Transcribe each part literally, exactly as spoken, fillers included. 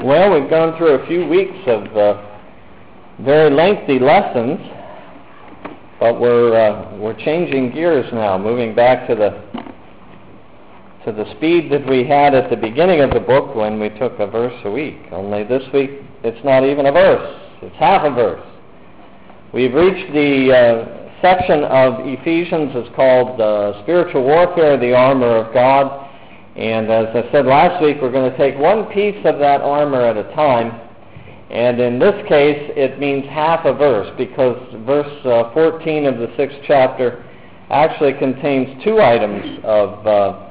Well, we've gone through a few weeks of uh, very lengthy lessons, but we're uh, we're changing gears now, moving back to the to the speed that we had at the beginning of the book when we took a verse a week. Only this week it's not even a verse; it's half a verse. We've reached the uh, section of Ephesians is called uh, Spiritual Warfare, the Armor of God. And as I said last week, we're going to take one piece of that armor at a time. And in this case, it means half a verse, because verse uh, fourteen of the sixth chapter actually contains two items of uh,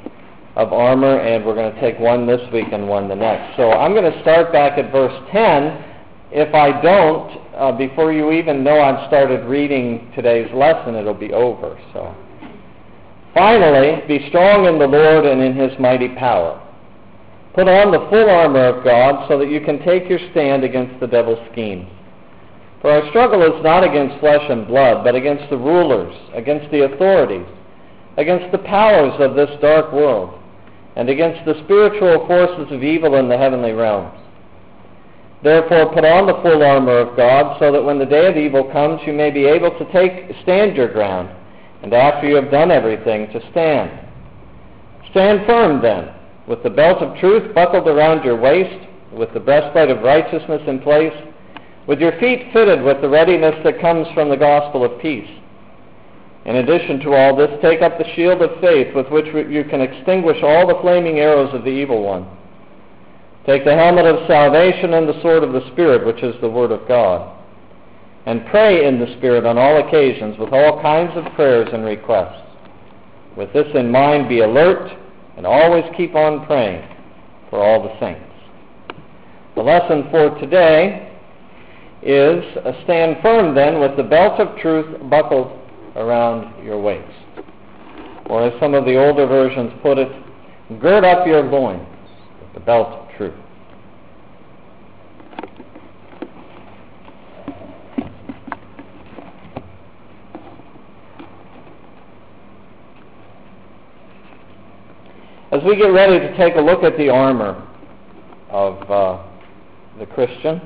of armor, and we're going to take one this week and one the next. So I'm going to start back at verse ten. If I don't, uh, before you even know I've started reading today's lesson, it'll be over. So. Finally, be strong in the Lord and in his mighty power. Put on the full armor of God so that you can take your stand against the devil's schemes. For our struggle is not against flesh and blood, but against the rulers, against the authorities, against the powers of this dark world, and against the spiritual forces of evil in the heavenly realms. Therefore, put on the full armor of God so that when the day of evil comes, you may be able to take stand your ground, and after you have done everything, to stand. Stand firm then, with the belt of truth buckled around your waist, with the breastplate of righteousness in place, with your feet fitted with the readiness that comes from the gospel of peace. In addition to all this, take up the shield of faith with which you can extinguish all the flaming arrows of the evil one. Take the helmet of salvation and the sword of the Spirit, which is the word of God. And pray in the Spirit on all occasions with all kinds of prayers and requests. With this in mind, be alert and always keep on praying for all the saints. The lesson for today is stand firm then with the belt of truth buckled around your waist. Or as some of the older versions put it, gird up your loins with the belt of truth. As we get ready to take a look at the armor of uh, the Christian,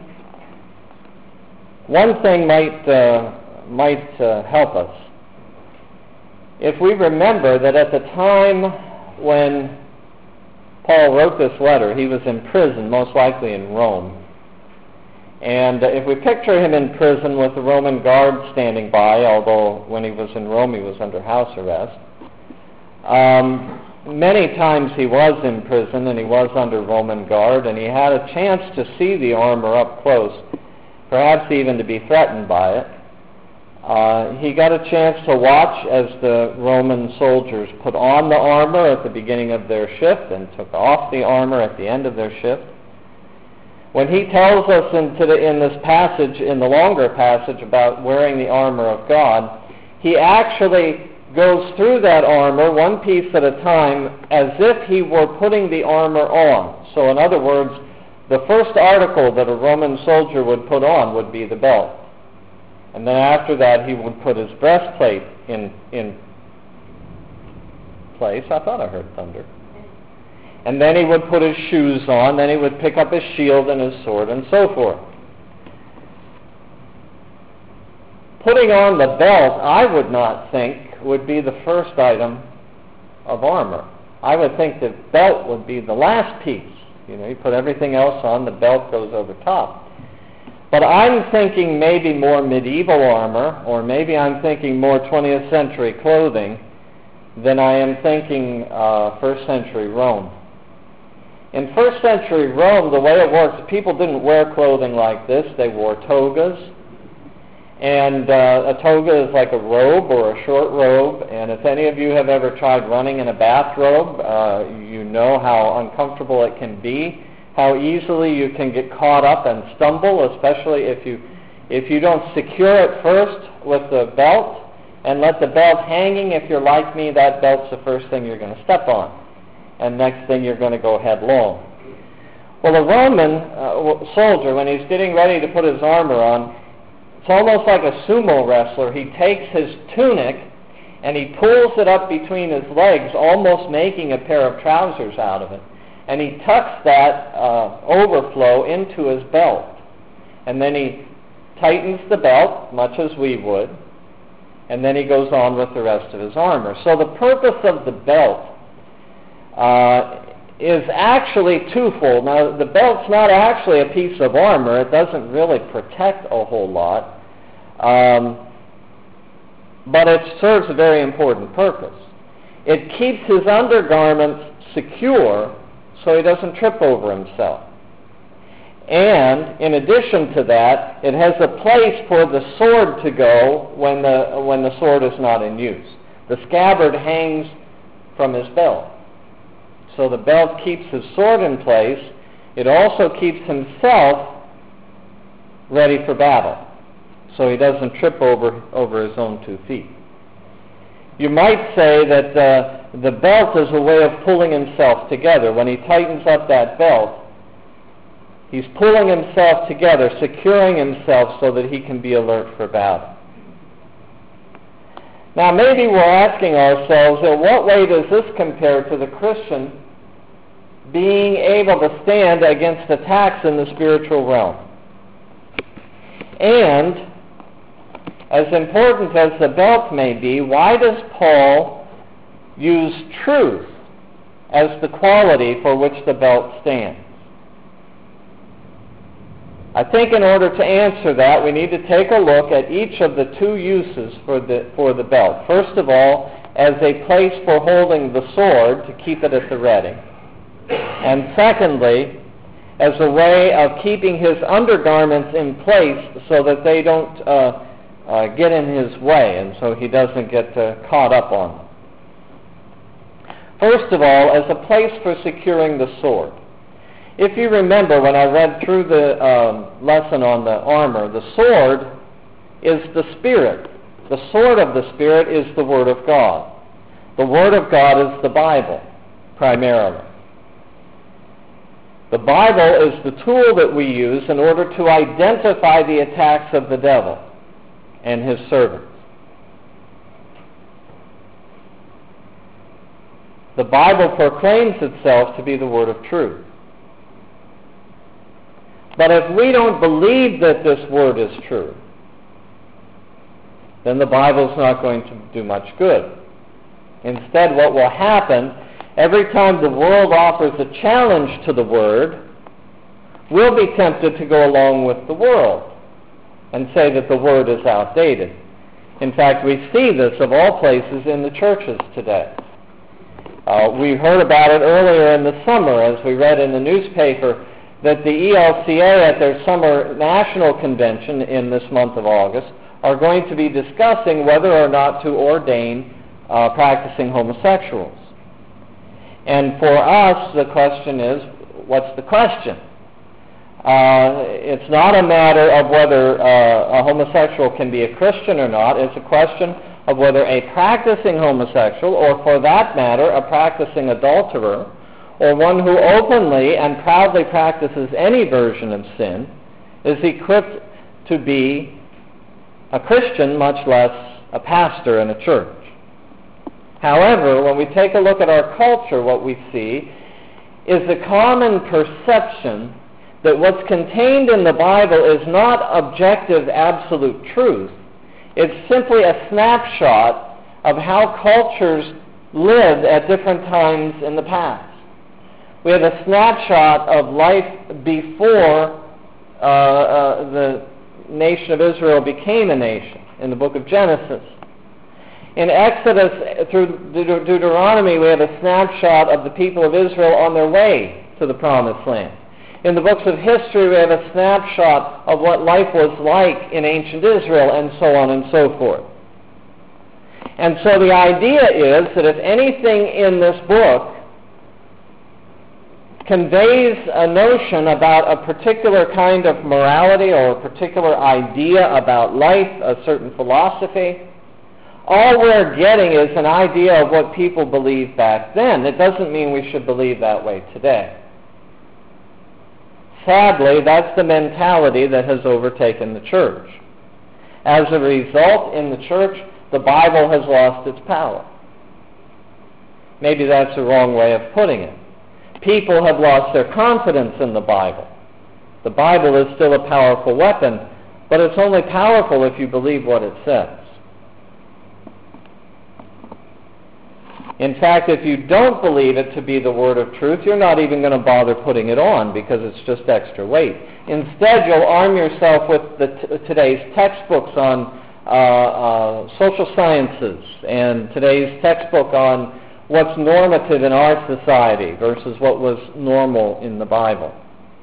one thing might uh, might uh, help us. If we remember that at the time when Paul wrote this letter, he was in prison, most likely in Rome. And uh, if we picture him in prison with the Roman guard standing by, although when he was in Rome he was under house arrest, um, many times he was in prison and he was under Roman guard, and he had a chance to see the armor up close, perhaps even to be threatened by it. Uh, he got a chance to watch as the Roman soldiers put on the armor at the beginning of their shift and took off the armor at the end of their shift. When he tells us in, to the, in this passage, in the longer passage about wearing the armor of God, he actually goes through that armor one piece at a time as if he were putting the armor on. So in other words, the first article that a Roman soldier would put on would be the belt. And then after that he would put his breastplate in, in place. I thought I heard thunder. And then he would put his shoes on, then he would pick up his shield and his sword and so forth. Putting on the belt, I would not think, would be the first item of armor. I would think the belt would be the last piece. You know, you put everything else on, the belt goes over top. But I'm thinking maybe more medieval armor, or maybe I'm thinking more twentieth century clothing than I am thinking uh, first century Rome. In first century Rome, the way it works, people didn't wear clothing like this. They wore togas. And uh, a toga is like a robe or a short robe, and if any of you have ever tried running in a bathrobe, uh, you know how uncomfortable it can be, how easily you can get caught up and stumble, especially if you if you don't secure it first with the belt and let the belt hanging. If you're like me, that belt's the first thing you're going to step on, and next thing you're going to go headlong. Well, a Roman uh, soldier, when he's getting ready to put his armor on, it's almost like a sumo wrestler. He takes his tunic and he pulls it up between his legs, almost making a pair of trousers out of it. and he tucks that uh, overflow into his belt. And then he tightens the belt, much as we would, and then he goes on with the rest of his armor. So the purpose of the belt uh, is actually twofold. Now, the belt's not actually a piece of armor. It doesn't really protect a whole lot. Um, but it serves a very important purpose. It keeps his undergarments secure so he doesn't trip over himself. And in addition to that, it has a place for the sword to go when the, when the sword is not in use. The scabbard hangs from his belt. So the belt keeps his sword in place. It also keeps himself ready for battle, so he doesn't trip over, over his own two feet. You might say that uh, the belt is a way of pulling himself together. When he tightens up that belt, he's pulling himself together, securing himself so that he can be alert for battle. Now, maybe we're asking ourselves, in what way does this compare to the Christian being able to stand against attacks in the spiritual realm? And, as important as the belt may be, why does Paul use truth as the quality for which the belt stands? I think in order to answer that, we need to take a look at each of the two uses for the, for the belt. First of all, as a place for holding the sword to keep it at the ready. And secondly, as a way of keeping his undergarments in place so that they don't uh, uh, get in his way, and so he doesn't get uh, caught up on them. First of all, as a place for securing the sword. If you remember, when I read through the um, lesson on the armor, the sword is the Spirit. The sword of the Spirit is the Word of God. The Word of God is the Bible, primarily. The Bible is the tool that we use in order to identify the attacks of the devil and his servants. The Bible proclaims itself to be the Word of truth. But if we don't believe that this Word is true, then the Bible's not going to do much good. Instead, what will happen, every time the world offers a challenge to the Word, we'll be tempted to go along with the world and say that the Word is outdated. In fact, we see this of all places in the churches today. Uh, we heard about it earlier in the summer as we read in the newspaper that the E L C A at their summer national convention in this month of August are going to be discussing whether or not to ordain uh, practicing homosexuals. And for us, the question is, what's the question? Uh, it's not a matter of whether uh, a homosexual can be a Christian or not. It's a question of whether a practicing homosexual, or for that matter, a practicing adulterer, or one who openly and proudly practices any version of sin, is equipped to be a Christian, much less a pastor in a church. However, when we take a look at our culture, what we see is a common perception that what's contained in the Bible is not objective, absolute truth. It's simply a snapshot of how cultures lived at different times in the past. We have a snapshot of life before uh, uh, the nation of Israel became a nation in the book of Genesis. In Exodus through Deut- Deuteronomy, we have a snapshot of the people of Israel on their way to the Promised Land. In the books of history, we have a snapshot of what life was like in ancient Israel, and so on and so forth. And so the idea is that if anything in this book conveys a notion about a particular kind of morality or a particular idea about life, a certain philosophy, all we're getting is an idea of what people believed back then. It doesn't mean we should believe that way today. Sadly, that's the mentality that has overtaken the church. As a result, in the church, the Bible has lost its power. Maybe that's the wrong way of putting it. people have lost their confidence in the Bible. The Bible is still a powerful weapon, but it's only powerful if you believe what it says. In fact, if you don't believe it to be the word of truth, you're not even going to bother putting it on because it's just extra weight. Instead, you'll arm yourself with the t- today's textbooks on uh, uh, social sciences and today's textbook on what's normative in our society versus what was normal in the Bible.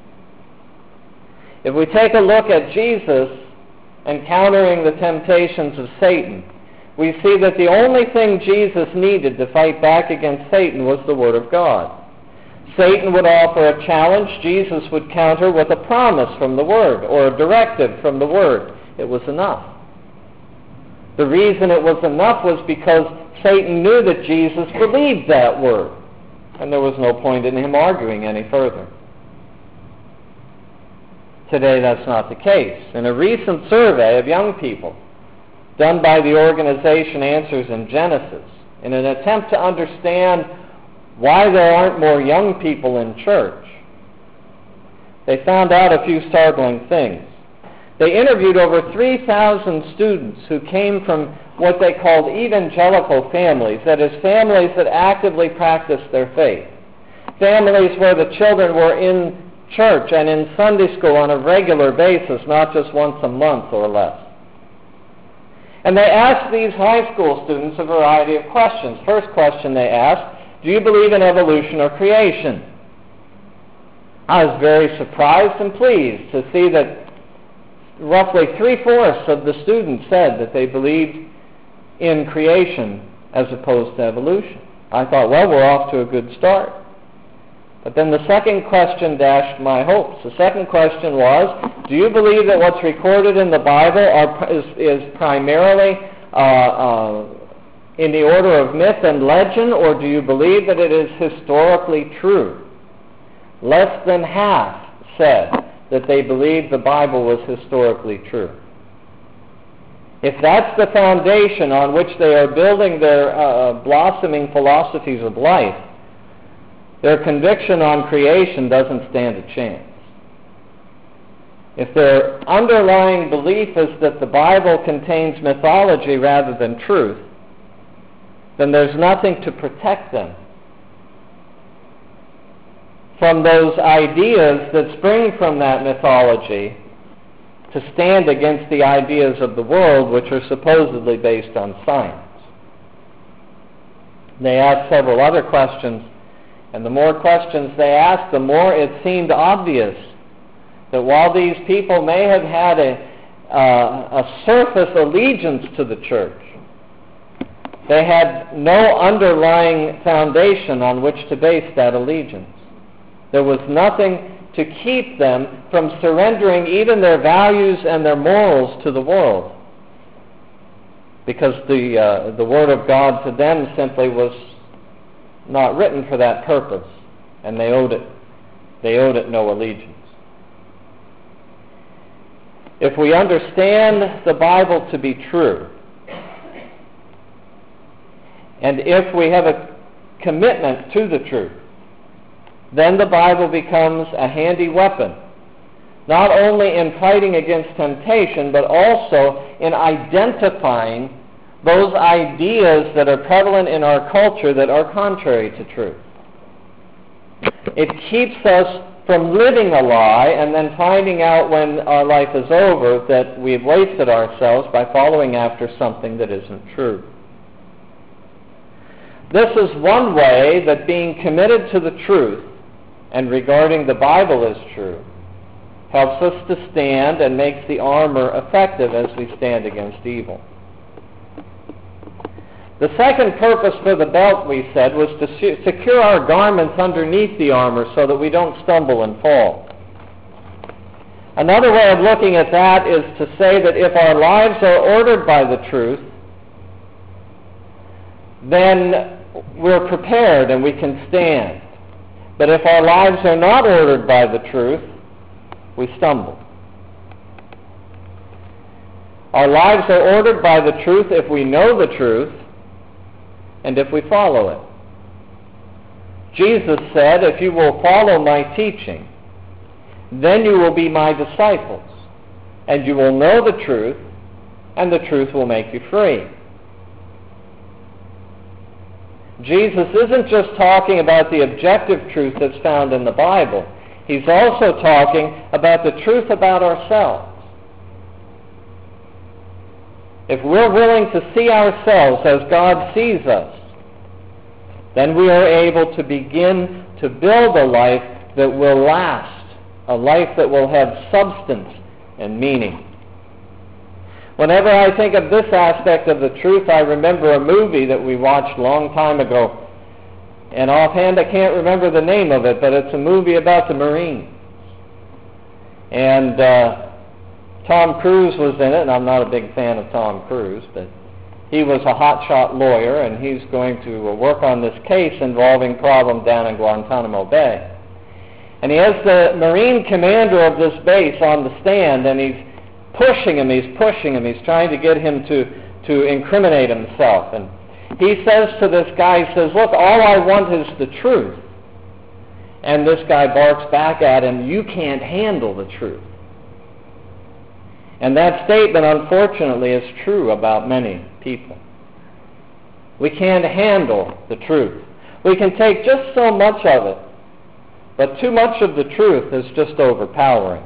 If we take a look at Jesus encountering the temptations of Satan, we see that the only thing Jesus needed to fight back against Satan was the Word of God. Satan would offer a challenge. Jesus would counter with a promise from the Word or a directive from the Word. It was enough. The reason it was enough was because Satan knew that Jesus believed that Word, and there was no point in him arguing any further. Today, that's not the case. In a recent survey of young people, done by the organization Answers in Genesis, in an attempt to understand why there aren't more young people in church, they found out a few startling things. They interviewed over three thousand students who came from what they called evangelical families, that is, families that actively practiced their faith, families where the children were in church and in Sunday school on a regular basis, not just once a month or less. And they asked these high school students a variety of questions. First question they asked, do you believe in evolution or creation? I was very surprised and pleased to see that roughly three-fourths of the students said that they believed in creation as opposed to evolution. I thought, well, we're off to a good start. But then the second question dashed my hopes. The second question was, do you believe that what's recorded in the Bible are, is, is primarily uh, uh, in the order of myth and legend, or do you believe that it is historically true? Less than half said that they believed the Bible was historically true. If that's the foundation on which they are building their uh, blossoming philosophies of life, their conviction on creation doesn't stand a chance. If their underlying belief is that the Bible contains mythology rather than truth, then there's nothing to protect them from those ideas that spring from that mythology to stand against the ideas of the world, which are supposedly based on science. They asked several other questions. And the more questions they asked, the more it seemed obvious that while these people may have had a, uh, a surface allegiance to the church, they had no underlying foundation on which to base that allegiance. There was nothing to keep them from surrendering even their values and their morals to the world, because the, uh, the Word of God to them simply was not written for that purpose, and they owed it. They owed it no allegiance. If we understand the Bible to be true, and if we have a commitment to the truth, then the Bible becomes a handy weapon, not only in fighting against temptation, but also in identifying those ideas that are prevalent in our culture that are contrary to truth. It keeps us from living a lie and then finding out when our life is over that we've wasted ourselves by following after something that isn't true. This is one way that being committed to the truth and regarding the Bible as true helps us to stand and makes the armor effective as we stand against evil. The second purpose for the belt, we said, was to secure our garments underneath the armor so that we don't stumble and fall. Another way of looking at that is to say that if our lives are ordered by the truth, then we're prepared and we can stand. But if our lives are not ordered by the truth, we stumble. Our lives are ordered by the truth if we know the truth, and if we follow it. Jesus said, if you will follow my teaching, then you will be my disciples, and you will know the truth, and the truth will make you free. Jesus isn't just talking about the objective truth that's found in the Bible. He's also talking about the truth about ourselves. If we're willing to see ourselves as God sees us, then we are able to begin to build a life that will last, a life that will have substance and meaning. Whenever I think of this aspect of the truth, I remember a movie that we watched a long time ago. And offhand, I can't remember the name of it, but it's a movie about the Marines. And uh, Tom Cruise was in it, and I'm not a big fan of Tom Cruise, but he was a hotshot lawyer, and he's going to work on this case involving problem down in Guantanamo Bay. And he has the Marine commander of this base on the stand, and he's pushing him, he's pushing him, he's trying to get him to, to incriminate himself. And he says to this guy, he says, look, all I want is the truth. And this guy barks back at him, you can't handle the truth. And that statement, unfortunately, is true about many people. We can't handle the truth. We can take just so much of it, but too much of the truth is just overpowering.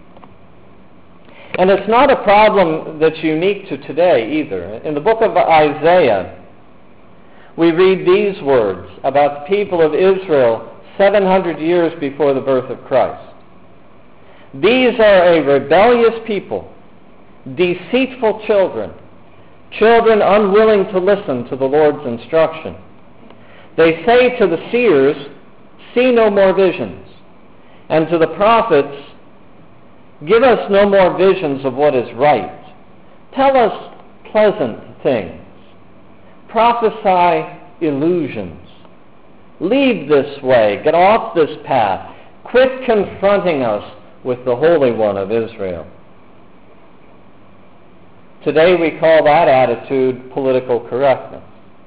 And it's not a problem that's unique to today either. In the book of Isaiah, we read these words about the people of Israel seven hundred years before the birth of Christ. These are a rebellious people, deceitful children, children unwilling to listen to the Lord's instruction. They say to the seers, see no more visions, and to the prophets, give us no more visions of what is right. Tell us pleasant things. Prophesy illusions. Leave this way. Get off this path. Quit confronting us with the Holy One of Israel. Today we call that attitude political correctness.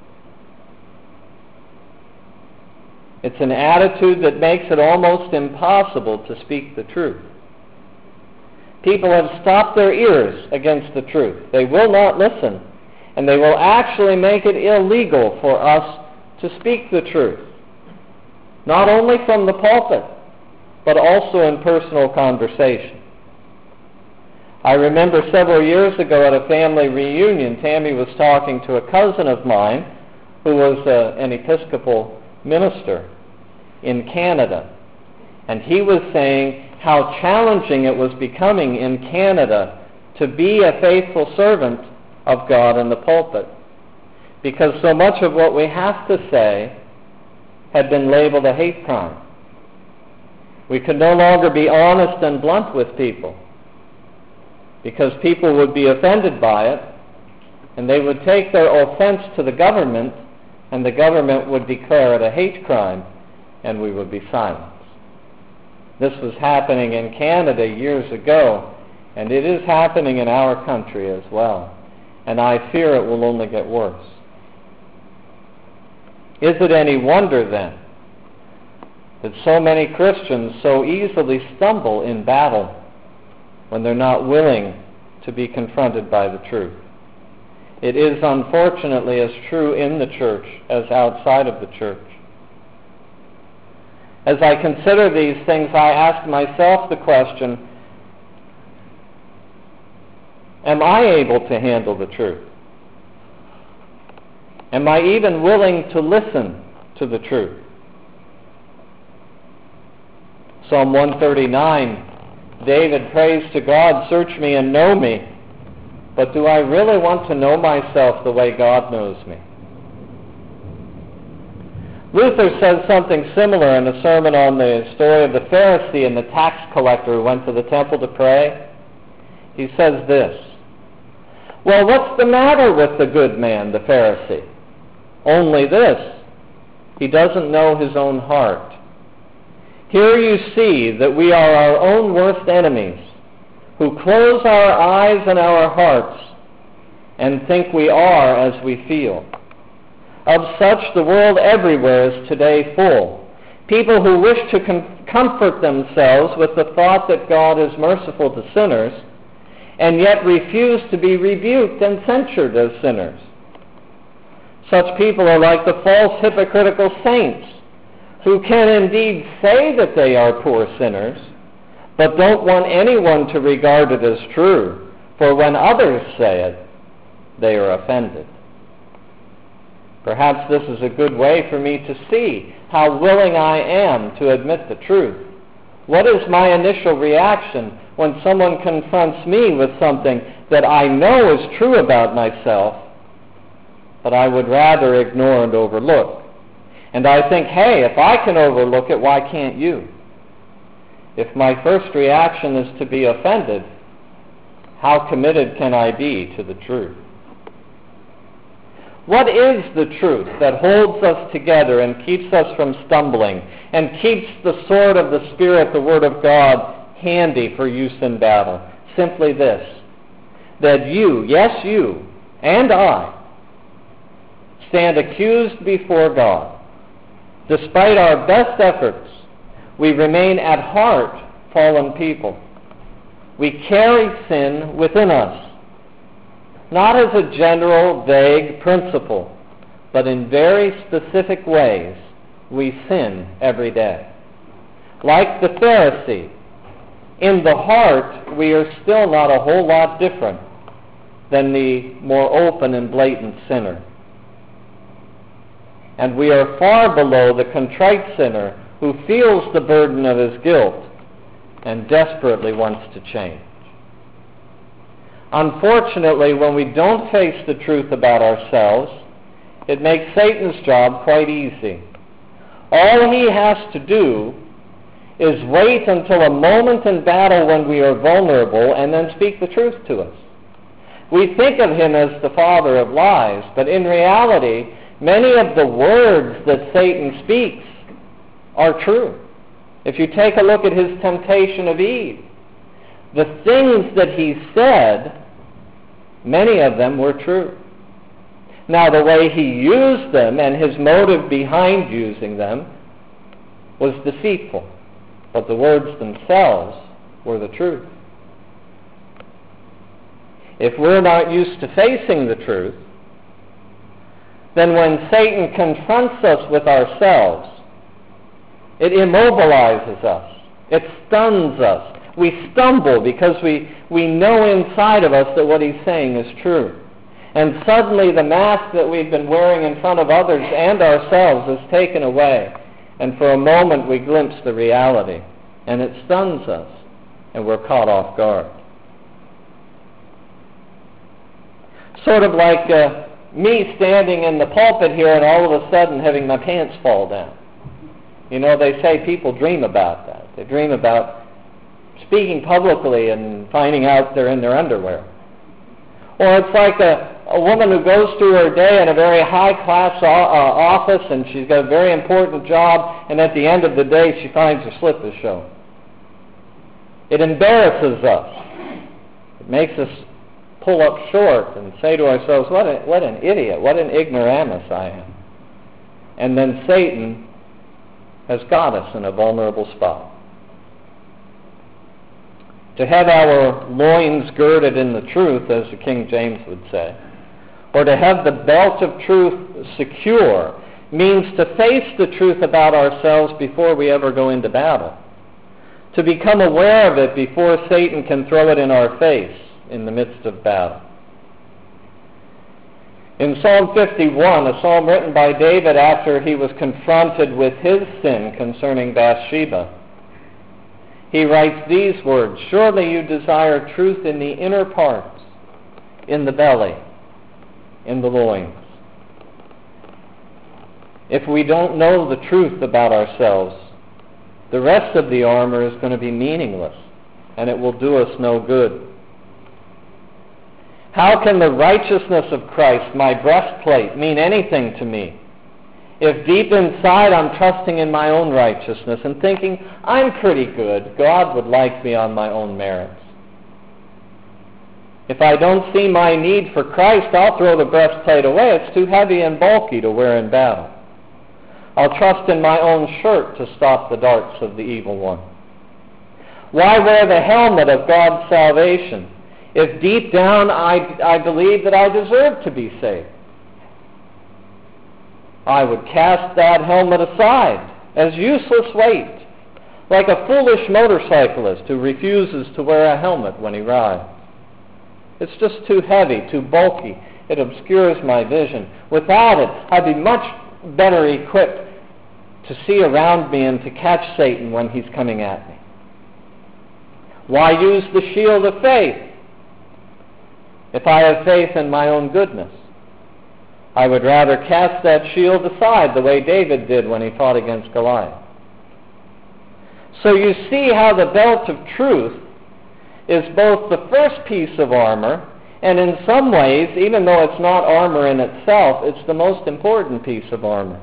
It's an attitude that makes it almost impossible to speak the truth. People have stopped their ears against the truth. They will not listen, and they will actually make it illegal for us to speak the truth, not only from the pulpit, but also in personal conversation. I remember several years ago at a family reunion, Tammy was talking to a cousin of mine who was uh, an Episcopal minister in Canada, and he was saying how challenging it was becoming in Canada to be a faithful servant of God in the pulpit, because so much of what we have to say had been labeled a hate crime. We could no longer be honest and blunt with people, because people would be offended by it, and they would take their offense to the government, and the government would declare it a hate crime, and we would be silenced. This was happening in Canada years ago, and it is happening in our country as well. And I fear it will only get worse. Is it any wonder, then, that so many Christians so easily stumble in battle when they're not willing to be confronted by the truth? It is unfortunately as true in the church as outside of the church. As I consider these things, I ask myself the question, am I able to handle the truth? Am I even willing to listen to the truth? Psalm one thirty-nine, David prays to God, search me and know me, but do I really want to know myself the way God knows me? Luther says something similar in a sermon on the story of the Pharisee and the tax collector who went to the temple to pray. He says this, well, what's the matter with the good man, the Pharisee? Only this, he doesn't know his own heart. Here you see that we are our own worst enemies, who close our eyes and our hearts and think we are as we feel. Of such the world everywhere is today full. People who wish to com- comfort themselves with the thought that God is merciful to sinners, and yet refuse to be rebuked and censured as sinners. Such people are like the false hypocritical saints, who can indeed say that they are poor sinners, but don't want anyone to regard it as true, for when others say it, they are offended. Perhaps this is a good way for me to see how willing I am to admit the truth. What is my initial reaction when someone confronts me with something that I know is true about myself, but I would rather ignore and overlook? And I think, hey, if I can overlook it, why can't you? If my first reaction is to be offended, how committed can I be to the truth? What is the truth that holds us together and keeps us from stumbling and keeps the sword of the Spirit, the Word of God, handy for use in battle? Simply this, that you, yes you, and I, stand accused before God. Despite our best efforts, we remain at heart fallen people. We carry sin within us, not as a general, vague principle, but in very specific ways we sin every day. Like the Pharisee, in the heart we are still not a whole lot different than the more open and blatant sinner. And we are far below the contrite sinner who feels the burden of his guilt and desperately wants to change. Unfortunately, when we don't face the truth about ourselves, it makes Satan's job quite easy. All he has to do is wait until a moment in battle when we are vulnerable and then speak the truth to us. We think of him as the father of lies, but in reality, many of the words that Satan speaks are true. If you take a look at his temptation of Eve, the things that he said, many of them were true. Now, the way he used them and his motive behind using them was deceitful, but the words themselves were the truth. If we're not used to facing the truth, then when Satan confronts us with ourselves, it immobilizes us. It stuns us. We stumble because we, we know inside of us that what he's saying is true. And suddenly the mask that we've been wearing in front of others and ourselves is taken away. And for a moment we glimpse the reality. And it stuns us. And we're caught off guard. Sort of like uh, me standing in the pulpit here and all of a sudden having my pants fall down. You know, they say people dream about that. They dream about speaking publicly and finding out they're in their underwear. Or it's like a, a woman who goes through her day in a very high-class o- uh, office and she's got a very important job, and at the end of the day she finds her slip is shown. It embarrasses us. It makes us pull up short and say to ourselves, what, a, what an idiot, what an ignoramus I am. And then Satan has got us in a vulnerable spot. To have our loins girded in the truth, as the King James would say, or to have the belt of truth secure, means to face the truth about ourselves before we ever go into battle. To become aware of it before Satan can throw it in our face in the midst of battle. In Psalm fifty-one, a psalm written by David after he was confronted with his sin concerning Bathsheba, he writes these words, "Surely you desire truth in the inner parts, in the belly, in the loins." If we don't know the truth about ourselves, the rest of the armor is going to be meaningless, and it will do us no good. How can the righteousness of Christ, my breastplate, mean anything to me if deep inside I'm trusting in my own righteousness and thinking, I'm pretty good, God would like me on my own merits? If I don't see my need for Christ, I'll throw the breastplate away. It's too heavy and bulky to wear in battle. I'll trust in my own shirt to stop the darts of the evil one? Why wear the helmet of God's salvation if deep down I, I believe that I deserve to be saved? I would cast that helmet aside as useless weight, like a foolish motorcyclist who refuses to wear a helmet when he rides. It's just too heavy, too bulky. It obscures my vision. Without it, I'd be much better equipped to see around me and to catch Satan when he's coming at me. Why use the shield of faith if I have faith in my own goodness? I would rather cast that shield aside the way David did when he fought against Goliath. So you see how the belt of truth is both the first piece of armor, and in some ways, even though it's not armor in itself, it's the most important piece of armor.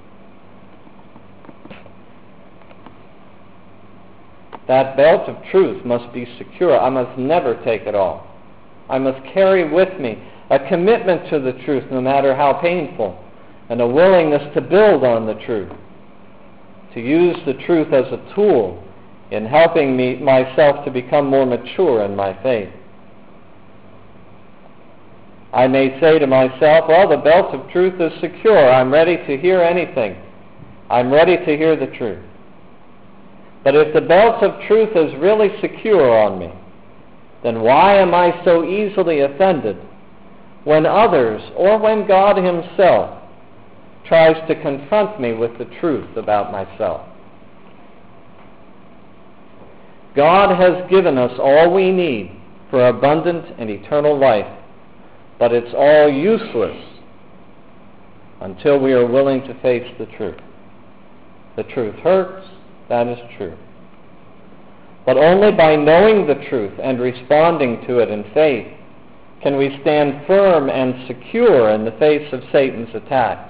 That belt of truth must be secure. I must never take it off. I must carry with me a commitment to the truth, no matter how painful, and a willingness to build on the truth, to use the truth as a tool in helping me myself to become more mature in my faith. I may say to myself, well, the belt of truth is secure. I'm ready to hear anything. I'm ready to hear the truth. But if the belt of truth is really secure on me, then why am I so easily offended when others, or when God himself, tries to confront me with the truth about myself? God has given us all we need for abundant and eternal life, but it's all useless until we are willing to face the truth. The truth hurts, that is true. But only by knowing the truth and responding to it in faith can we stand firm and secure in the face of Satan's attacks.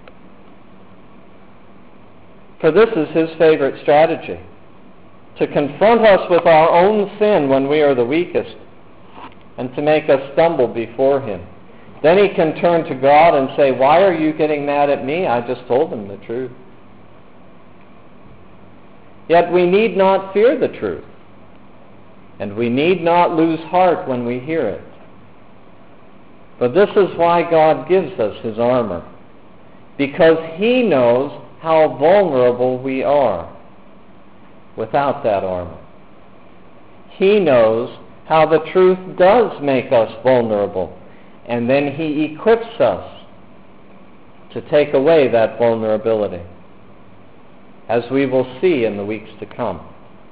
For this is his favorite strategy, to confront us with our own sin when we are the weakest and to make us stumble before him. Then he can turn to God and say, why are you getting mad at me? I just told him the truth. Yet we need not fear the truth, and we need not lose heart when we hear it. For this is why God gives us his armor, because he knows how vulnerable we are without that armor. He knows how the truth does make us vulnerable, and then he equips us to take away that vulnerability, as we will see in the weeks to come.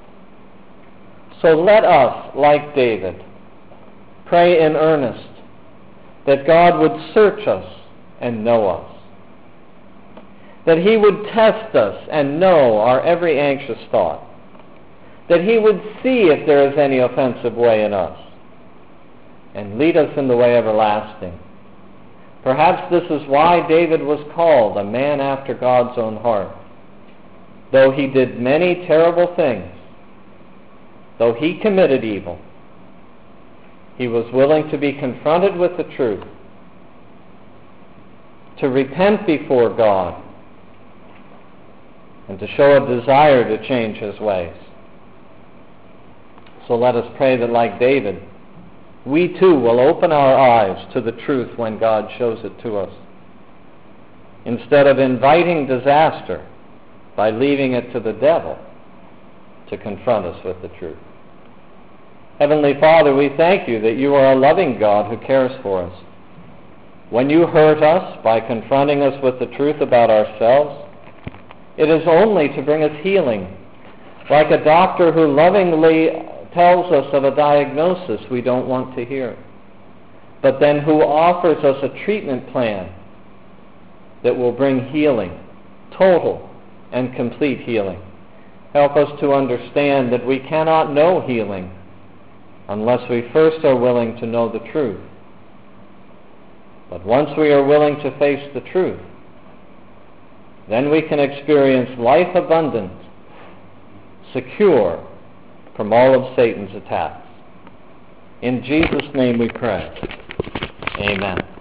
So let us, like David, pray in earnest that God would search us and know us, that he would test us and know our every anxious thought, that he would see if there is any offensive way in us, and lead us in the way everlasting. Perhaps this is why David was called a man after God's own heart. Though he did many terrible things, though he committed evil, he was willing to be confronted with the truth, to repent before God, and to show a desire to change his ways. So let us pray that, like David, we too will open our eyes to the truth when God shows it to us, instead of inviting disaster by leaving it to the devil to confront us with the truth. Heavenly Father, we thank you that you are a loving God who cares for us. When you hurt us by confronting us with the truth about ourselves, it is only to bring us healing, like a doctor who lovingly tells us of a diagnosis we don't want to hear, but then who offers us a treatment plan that will bring healing, total and complete healing. Help us to understand that we cannot know healing unless we first are willing to know the truth. But once we are willing to face the truth, then we can experience life abundant, secure from all of Satan's attacks. In Jesus' name we pray. Amen.